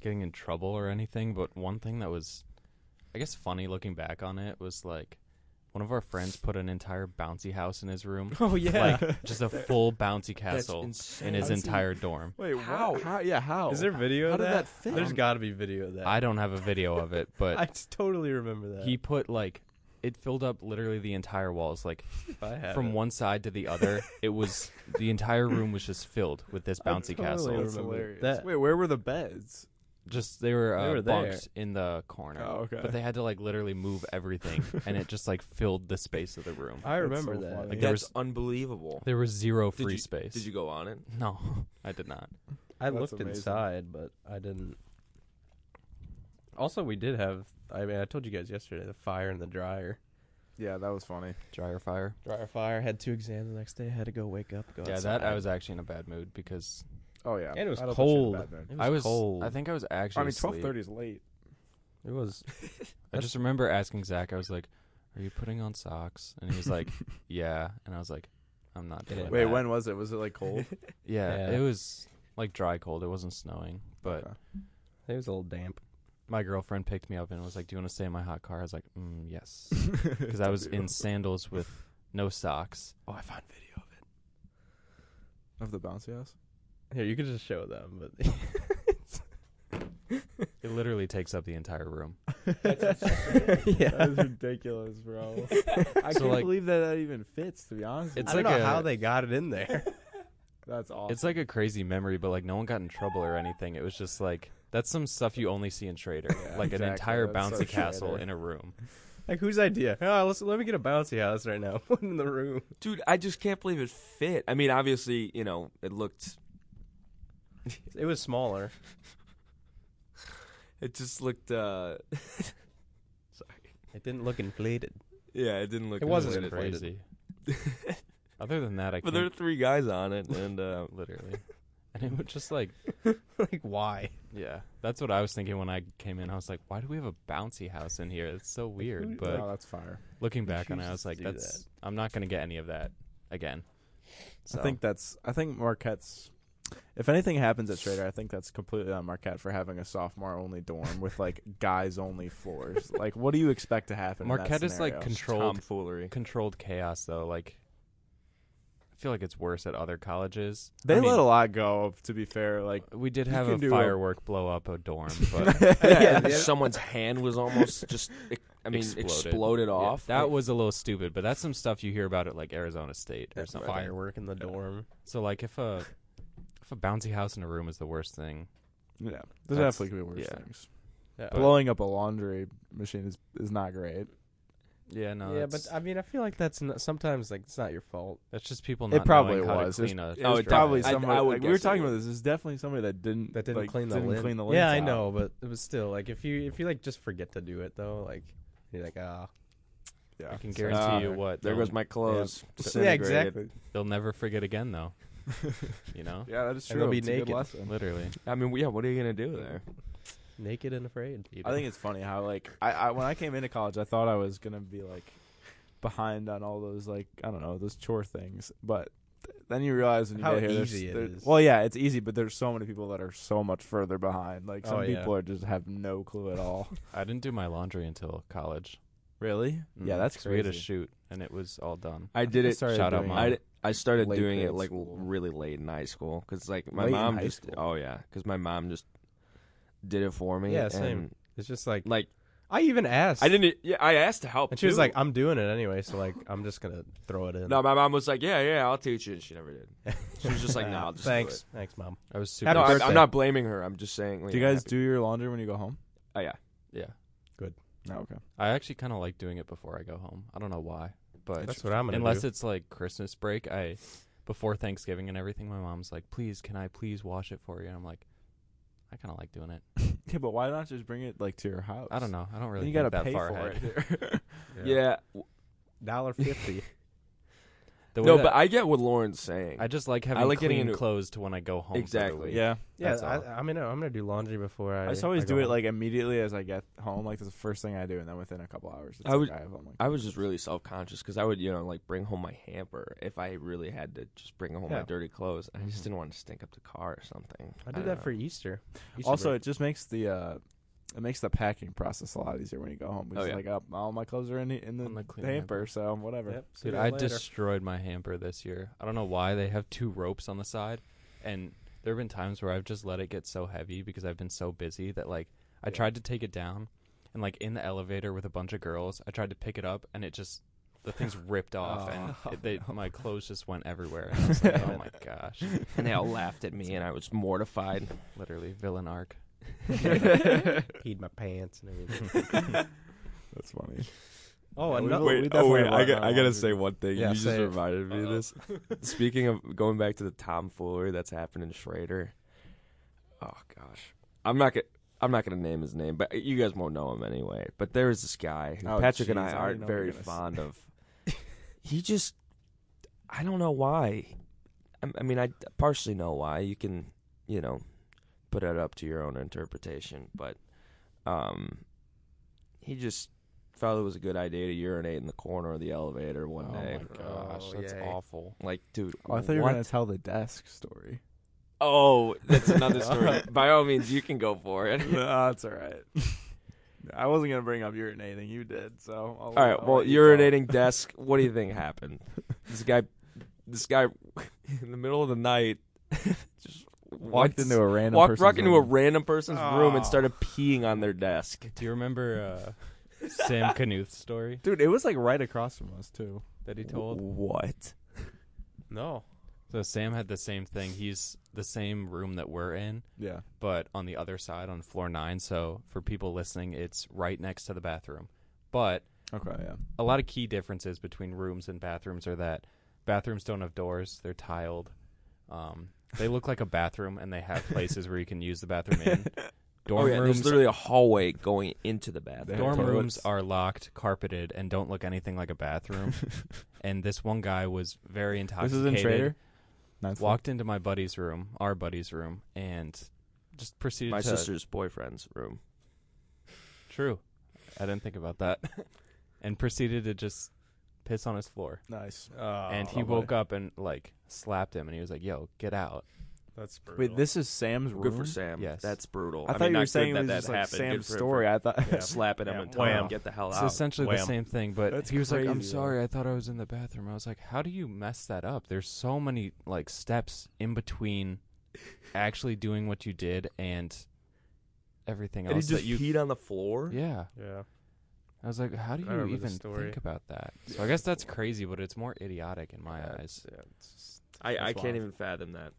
getting in trouble or anything, but one thing that was, I guess, funny looking back on it was like one of our friends put an entire bouncy house in his room. Oh yeah. Like just a full bouncy That's castle insane. in his Bouncy- entire dorm. Wait, How? what? How? Yeah, how? Is there video How of did that? that fit? There's got to be video of that. I don't have a video of it, but I just totally remember that. he put like it filled up literally the entire walls, like If I had from it. one side to the other. It was the entire room was just filled with this I bouncy totally castle. That's remember hilarious. that. Wait, where were the beds? Just they were, uh, They were there. bunked in the corner. Oh, okay. But they had to like literally move everything, and it just like filled the space of the room. I That's remember so that. funny. Like, there That's was- unbelievable. There was zero Did free you- space. Did you go on it? No, I did not. I That's looked amazing. inside, but I didn't. Also, we did have. I mean, I told you guys yesterday the fire in the dryer. Yeah, that was funny. Dryer fire. Dryer fire. Had two exams the next day. Had to go wake up. Go Yeah, outside. that I was actually in a bad mood because Oh yeah, And it was I don't put you in a cold. bad mood. It was I was. cold. I think I was actually. I mean, twelve asleep. thirty is late. It was. I just remember asking Zach. I was like, "Are you putting on socks?" And he was like, "Yeah." And I was like, "I'm not doing Wait, that." when was it? Was it like cold? Yeah, Yeah. it was like dry cold. It wasn't snowing, but Okay. It was a little damp. my girlfriend picked me up and was like, "Do you want to stay in my hot car?" I was like, mm, "Yes," because I was in sandals with no socks. Oh, I found video of it. of the bouncy house. Here, you could just show them, but It literally takes up the entire room. yeah. That is ridiculous, bro. I So, can't like- believe that that even fits. To be honest, with It's I you. don't like know a- how they got it in there. That's awesome. It's like a crazy memory, but like no one got in trouble or anything. It was just like that's some stuff you only see in Trader, Yeah, like an exactly. entire That's so bouncy castle Schrader. in a room. Like, whose idea? Oh, let's let me get a bouncy house right now. Put it in the room. Dude, I just can't believe it fit. I mean, obviously, you know, it looked. It was smaller. It just looked. uh It didn't look inflated. Yeah, it didn't look. It wasn't inflated. inflated. Crazy. Other than that, I But can't there are three guys on it, and uh, literally, and it was just like, Like, why? yeah, that's what I was thinking when I came in. I was like, why do we have a bouncy house in here? It's so weird. But oh, that's fire. looking back on it, I chooses was to like, do that's that? I'm not gonna get any of that again. So, I think that's. I think Marquette's. If anything happens at Trader, I think that's completely on Marquette for having a sophomore only dorm with like guys only floors. Like, what do you expect to happen? in that Marquette is like scenario? controlled tomfoolery. controlled chaos though. Like, I feel like it's worse at other colleges. They I mean, let a lot go. To be fair, like we did you have can a do a- firework blow up a dorm, but yeah, Yeah. someone's hand was almost just. I mean, Exploded. exploded, Yeah, off. that Like, was a little stupid, but that's some stuff you hear about at like Arizona State or That's something. firework in the dorm. So like if a if a bouncy house in a room is the worst thing, yeah, there's That's- definitely gonna be worse yeah. things. Yeah, Blowing up a laundry machine is is not great. yeah, no, yeah, that's, but I mean, I feel like that's not, sometimes like it's not your fault. that's just people It not probably knowing how was. to clean a. It Oh, was it probably definitely- I- somebody. I would like, we were guess it talking would. about this. It's definitely somebody that didn't That didn't like, clean the didn't lint. clean the Yeah, lints I out. know, but it was still like if you if you like just forget to do it though, like you're like ah. Yeah, I can so- guarantee Ah, you what there they'll, goes my clothes. Yeah, disintegrated. exactly. they'll never forget again though. You know, Yeah, that is And true. they'll be It's a good naked. lesson. literally. I mean, yeah. What are you gonna do there? Naked and afraid. You I know? think it's funny how like I, I when I came into college, I thought I was gonna be like behind on all those like I don't know those chore things, but th- then you realize when you How get here, there's- easy it there- is. Well, yeah, it's easy, but there's so many people that are so much further behind. Like some Oh, yeah. people are just have no clue at all. I didn't do my laundry until college. Really? Yeah, Mm, that's 'cause we had a crazy. shoot and it was all done. I did it. started Shout out, doing Mom. I, it. d- I started Late doing it grade like school. really late in high school because like my Late in mom high just school? oh yeah because my mom just did it for me. Yeah, same. and, It's just like like I even asked. I didn't. Yeah, I asked to help. And she was too. like, "I'm doing it anyway," so like I'm just gonna throw it in. No, my mom was like, yeah, yeah, I'll teach you. And she never did. She was just like, no, Ah, I'll just thanks, do thanks, mom. I was it. super. No, Happy I'm, birthday. I'm not blaming her. I'm just saying. Do you guys do your laundry when you go home? Oh yeah. Yeah, No, okay. I actually kind of like doing it before I go home. I don't know why, but That's what I'm gonna unless do. it's like Christmas break, I before Thanksgiving and everything, my mom's like, "Please, can I please wash it for you?" And I'm like, I kind of like doing it. Yeah, but why not just bring it like to your house? I don't know. I don't really Then you think gotta that pay far for ahead. it. Yeah. Dollar fifty. The way No, that- but I get what Lauren's saying. I just like having like getting clean into- clothes to when I go home. Exactly. For the week. Yeah. Yeah, That's I, all. I'm gonna I'm gonna do laundry before I. I just always I go do it home. like immediately as I get home. Like that's the first thing I do, and then within a couple hours, it's I like would- I have all my I was just really self conscious because I would, you know, like bring home my hamper if I really had to just bring home my Yeah. dirty clothes. I Mhm. just didn't want to stink up the car or something. I do don't that know. for Easter. Easter Also, break. it just makes the uh, it makes the packing process a lot easier when you go home. Because Oh, yeah. like, oh, all my clothes are in the, in the, On the clean hamper, hamper. so whatever. Yep, see Dude, you I later. destroyed my hamper this year. I don't know why. They have two ropes on the side, and there have been times where I've just let it get so heavy because I've been so busy that like I Yeah. tried to take it down, and like in the elevator with a bunch of girls, I tried to pick it up, and it just the thing's ripped off, and Oh, it, they, no. my clothes just went everywhere. And I was like, oh my gosh, And they all laughed at me, and I was mortified. literally villain arc. peed my pants and everything. That's funny. Oh, Yeah, we another. will- we Wait, oh definitely wait, have I, our- got, our I gotta laundry. say one thing. Yeah, you just say it. reminded me of this. Speaking of going back to the tomfoolery that's happened in Schrader. Oh gosh, I'm not gonna. I'm not gonna name his name, but you guys won't know him anyway. But there is this guy who Oh, Patrick and jeez, I I already aren't know what you're very gonna fond of. He just, I don't know why. I, I mean, I partially know why. You can, you know, put it up to your own interpretation. But, um, he just felt it was a good idea to urinate in the corner of the elevator one Oh day. my gosh, Oh, that's yay. awful. Like, dude, Oh, I thought you were what? gonna tell the desk story. Oh, that's another story. By all means, you can go for it. No, that's all right. I wasn't gonna bring up urinating. You did, so. I'll, All right. I'll Well, let you tell. urinating desk. What do you think happened? This guy, this guy, in the middle of the night, just Walked into a random. walked person's walked into a room. random person's room and Oh. started peeing on their desk. Do you remember uh, Sam Knuth's story Dude, it was like right across from us too. that he told? What? No. So Sam had the same thing. He's the same room that we're in, Yeah. but on the other side on floor nine. So for people listening, it's right next to the bathroom. But Okay. Yeah. a lot of key differences between rooms and bathrooms are that bathrooms don't have doors. They're tiled. Um, they look like a bathroom, and they have places where you can use the bathroom in. Dorm Oh yeah, there's rooms, literally a hallway going into the They bathroom. have dorm toilets. rooms are locked, carpeted, and don't look anything like a bathroom. And this one guy was very This intoxicated. is in Schrader. Ninth floor? Walked into my buddy's room, our buddy's room, and just proceeded My to. sister's boyfriend's room. True. I didn't think about that. And proceeded to just piss on his floor. Nice. Oh, and he lovely. woke up and, like, slapped him, and he was like, yo, get out. That's brutal. Wait, this is Sam's room. Good for Sam. Yes. That's brutal. I I thought mean, you not were good saying it that was that just like happened. Sam's Good for- story. I thought. for slapping him Yeah, and telling him wham. get the hell It's out. essentially Wham. the same thing, but That's he was like, I'm crazy, though. sorry, I thought I was in the bathroom. I was like, how do you mess that up? There's so many, like, steps in between actually doing what you did and everything And he else just that you... peed on the floor. Yeah. Yeah. I was like, how do I you remember the even story. think about that? So I guess that's crazy, but it's more idiotic in my Yeah, eyes. it's- yeah, it's just- I, I That's can't wild. even fathom that.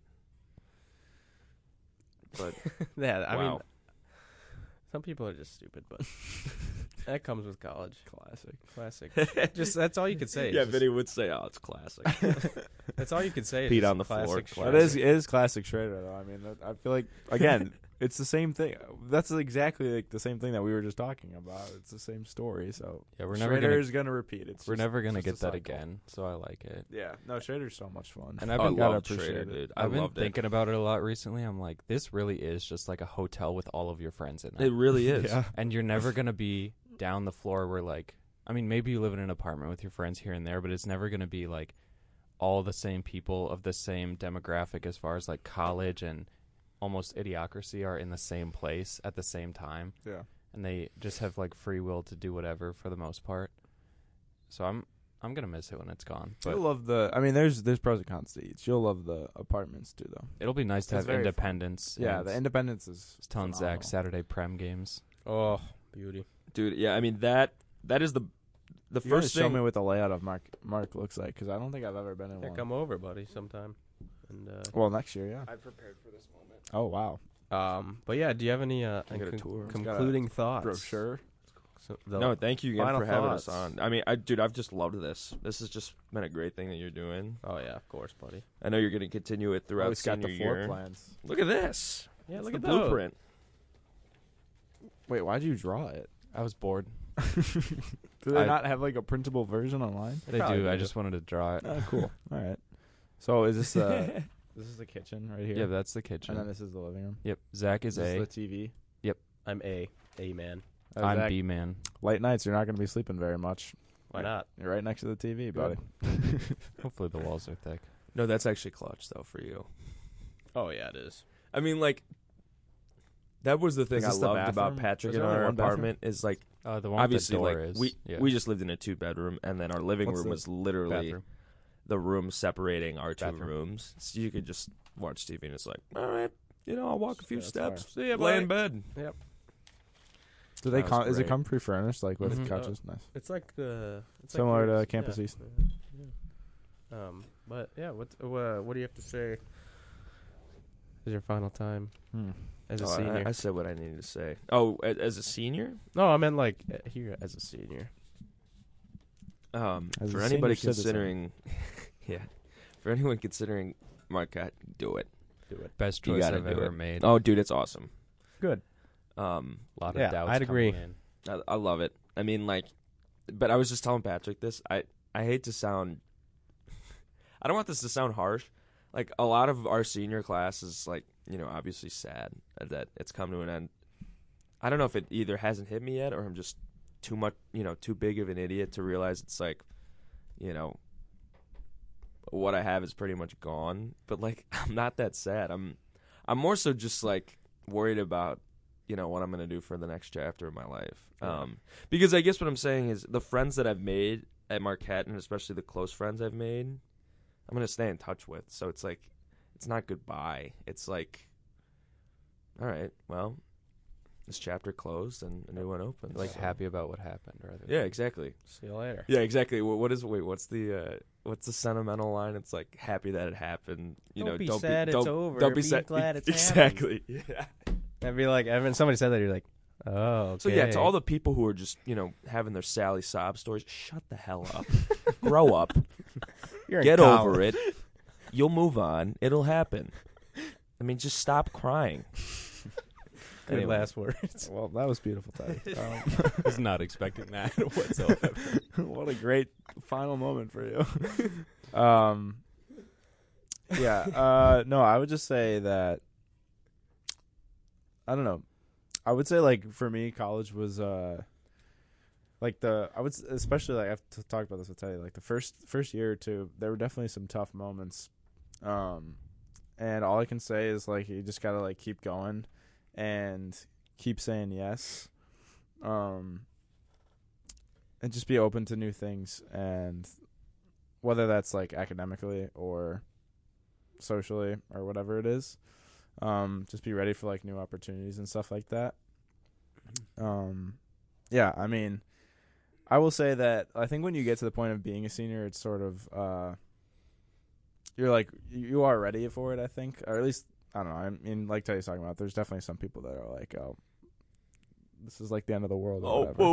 But yeah, I wow. mean, some people are just stupid, but that comes with college. Classic. Classic. Just that's all you could say. yeah, It's Vinny would say, "Oh, it's classic." just- That's all you could say. Peed It's on the classic floor. shit. That is it is classic Schrader though. I mean, that, I feel like again, it's the same thing. That's exactly like the same thing that we were just talking about. It's the same story. So Yeah, we're never Schrader gonna is gonna repeat. It's we're just- never it's gonna just get a that cycle. again, so I like it. Yeah, no, Schrader's so much fun. And I've I been gotta loved appreciate Schrader, it. dude. I I've been loved thinking about it a lot recently. I'm like, this really is just like a hotel with all of your friends in it. it. It really is. Yeah. And you're never going to be down the floor where, like, I mean, maybe you live in an apartment with your friends here and there, but it's never going to be, like, all the same people of the same demographic as far as, like, college and almost idiocracy are in the same place at the same time. Yeah. And they just have, like, free will to do whatever for the most part. So I'm I'm going to miss it when it's gone. But You'll love the. I mean, there's there's pros and cons to each. You'll love the apartments too, though. it'll be nice to It's have very fun. independence. Yeah, and the independence is. just telling Zach phenomenal. Saturday Prem games. Oh, beauty. Dude. Yeah, I mean that that is the the You gotta first show thing. me what the layout of Mark Mark looks like because I don't think I've ever been in Yeah, one. come over, buddy, sometime. And uh, Well, next year, yeah. I prepared for this moment. Oh wow, um, but yeah, do you have any uh, I got a con- tour. It's got a concluding thoughts? brochure. So the- No, thank you again final for having us thoughts. on. I mean, I dude, I've just loved this. This has just been a great thing that you're doing. Oh yeah, of course, buddy. I know you're going to continue it throughout Always got senior the floor year. plans. Look at this. Yeah, It's look the at those. blueprint. Wait, why'd you draw it? I was bored. Do they I- not have like a printable version online? They probably do. I do. just wanted to draw it. Oh, cool. All right. So is this uh this is the kitchen right here? Yeah, that's the kitchen. and then this is the living room. Yep. Zach is This is A. the T V. I'm A. A man. Uh, I'm Zach, B man. Late nights, you're not going to be sleeping very much. Why not? You're right next to the T V, buddy. Hopefully the walls are thick. No, that's actually clutch though for you. Oh yeah, it is. I mean, like, that was the thing Is I this the loved about bathroom? Patrick Was in there only our one bathroom? apartment is like Uh, the one obviously with the like door is. we yeah. we just lived in a two bedroom and then our living What's room the was literally bathroom. the room separating our two Bathroom. rooms, so you could just watch T V and it's like, all right, you know, I'll walk a few Yeah, that's steps, See ya, lay buddy. in bed. Do they That was come? Is it great. come pre-furnished, like with Mhm. couches? Nice. It's like the it's Similar like to yours. Campus yeah. East. Yeah. Yeah. Um, but yeah, what uh, what do you have to say? Is your final time Hmm. as a Oh, I- senior? I, said what I needed to say. Oh, a- as a senior, no, I meant like uh, here as a senior. um, As for a anybody senior citizen. considering, yeah, for anyone considering Marquette, do it. Do it. Best You choice gotta I've do ever it. made. Oh, dude, it's awesome. Good. Um, A lot of Yeah, doubts I'd agree. coming in. I, I love it. I mean, like, but I was just telling Patrick this. I I hate to sound. I don't want this to sound harsh. Like a lot of our senior class is like, you know, obviously sad that it's come to an end. I don't know if it either hasn't hit me yet or I'm just too much, you know, too big of an idiot to realize it's like, you know, what I have is pretty much gone. But like, I'm not that sad. I'm, I'm more so just like worried about, you know, what I'm gonna do for the next chapter of my life. Yeah. Um, because I guess what I'm saying is the friends that I've made at Marquette, and especially the close friends I've made, I'm gonna stay in touch with. So it's like, it's not goodbye. It's like, all right, well, this chapter closed and a new one opened. Like So- happy about what happened, rather. Yeah, exactly. See you later. Yeah, exactly. What, what is wait? What's the uh, what's the sentimental line? It's like happy that it happened. You Don't know, be don't sad be, it's don't, over, Don't be, be sad. glad it's exactly. Yeah. I'd be like, I mean, somebody said that, you're like, oh, okay. So yeah, to all the people who are just you know having their Sally sob stories, shut the hell up. Grow up. You're in Get college. over it. You'll move on. It'll happen. I mean, just stop crying. Good Anyway. last words. Well, that was beautiful, Teddy. Um, I was not expecting that whatsoever. what a great final moment for you. um, yeah. Uh, no, I would just say that. I don't know. I would say like for me, college was uh, like the I would s- especially like I've t- talked about this with Teddy. Like the first first year or two, there were definitely some tough moments. Um, and all I can say is like you just gotta like keep going, and keep saying yes. Um. And just be open to new things, and whether that's like academically or socially or whatever it is, um, just be ready for like new opportunities and stuff like that. Um, yeah, I mean, I will say that I think when you get to the point of being a senior, it's sort of uh, you're like you are ready for it. I think, or at least I don't know. I mean, like Teddy's talking about, there's definitely some people that are like, oh, this is like the end of the world. Or whatever.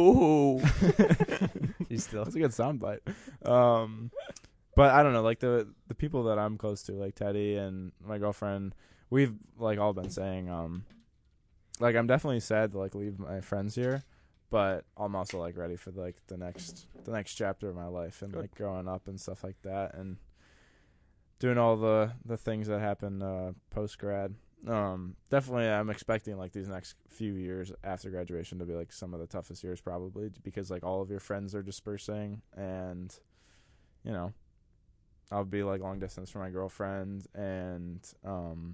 boo. You still. That's a good soundbite. Um, but I don't know, like the the people that I'm close to, like Teddy and my girlfriend, we've like all been saying, um, like I'm definitely sad to like leave my friends here, but I'm also like ready for like the next the next chapter of my life and Good. like growing up and stuff like that and doing all the the things that happen uh, post grad. Um, definitely, I'm expecting like these next few years after graduation to be like some of the toughest years probably because like all of your friends are dispersing and, you know, I'll be like long distance from my girlfriend and um,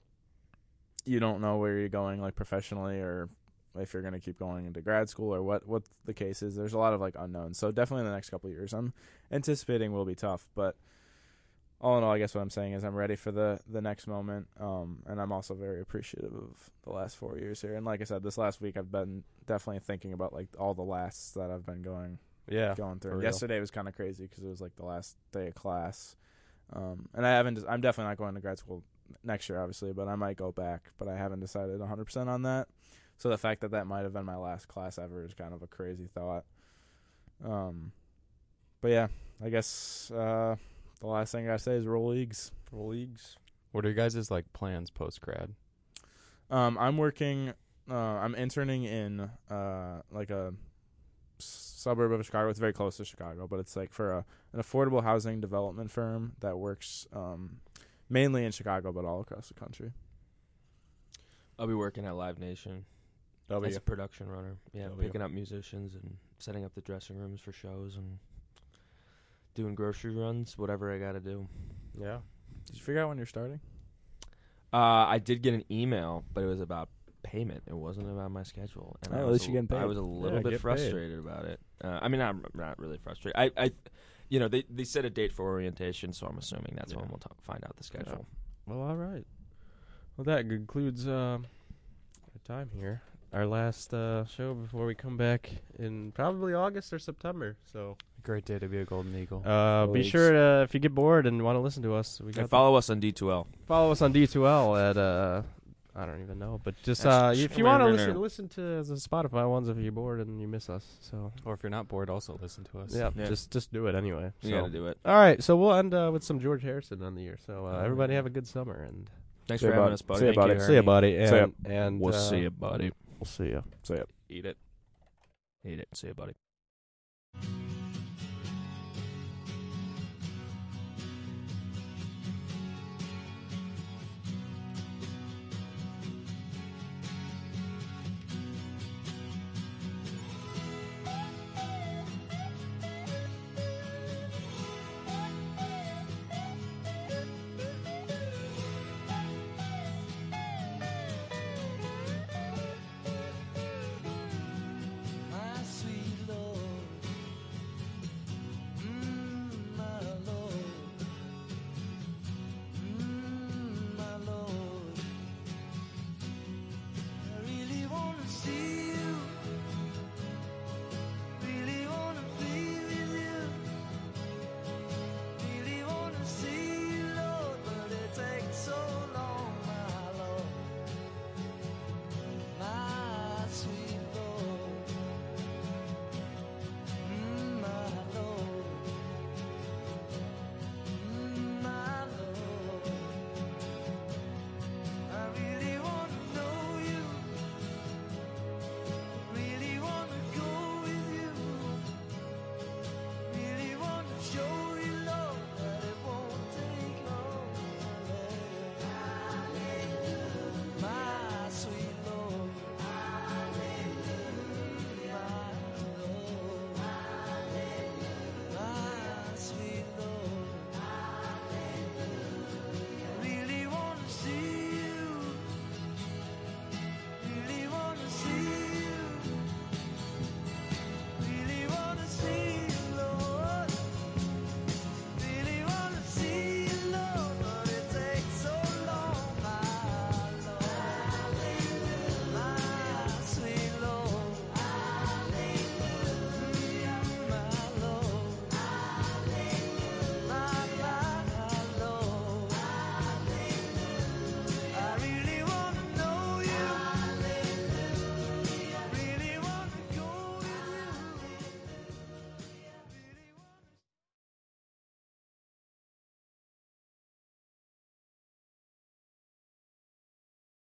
you don't know where you're going like professionally or if you're gonna keep going into grad school or what what the case is. There's a lot of like unknowns. So definitely in the next couple of years, I'm anticipating will be tough, but. All in all, I guess what I'm saying is I'm ready for the, the next moment, um, and I'm also very appreciative of the last four years here. And like I said, this last week I've been definitely thinking about like all the lasts that I've been going Yeah. going for through. real. Yesterday was kind of crazy because it was like the last day of class, um, and I haven't. I'm definitely not going to grad school next year, obviously, but I might go back. But I haven't decided one hundred percent on that. So the fact that that might have been my last class ever is kind of a crazy thought. Um, but yeah, I guess. Uh, The last thing I gotta say is roll leagues. Roll leagues. What are your guys' like plans post grad? Um, I'm working. Uh, I'm interning in uh like a suburb of Chicago. It's very close to Chicago, but it's like for a, an affordable housing development firm that works um, mainly in Chicago, but all across the country. I'll be working at Live Nation W. as a production runner. Yeah, W. picking up musicians and setting up the dressing rooms for shows and doing grocery runs, whatever I got to do. Yeah. Did you figure out when you're starting? Uh, I did get an email, but it was about payment. It wasn't about my schedule. And Oh, I at was least a- you're getting paid. I was a little Yeah, bit get paid. frustrated about it. Uh, I mean, I'm not really frustrated. I, I, you know, they they set a date for orientation, so I'm assuming that's Yeah. when we'll t- find out the schedule. Well, all right. Well, that concludes um, our time here. Our last uh, show before we come back in probably August or September. So Great day to be a Golden Eagle. uh, be Weeks. sure to, if you get bored and want to listen to us, we got And the- follow us on D two L. follow us on D two L at uh, I don't even know, but just That's uh, sh- if you want to winner. listen, listen to the Spotify ones if you're bored and you miss us. So Or if you're not bored, also listen to us. yeah, Yeah. just just do it anyway. You So. got to do it. All right, so we'll end uh, with some George Harrison on the year. So uh, Oh, everybody yeah. have a good summer and Thanks See for ya, having bud. us, buddy. See ya, Thank buddy. you, see ya, Ernie. buddy. See ya. And, and We'll uh, see you, buddy. We'll see ya. So yeah. Eat it. Eat it. See you, buddy.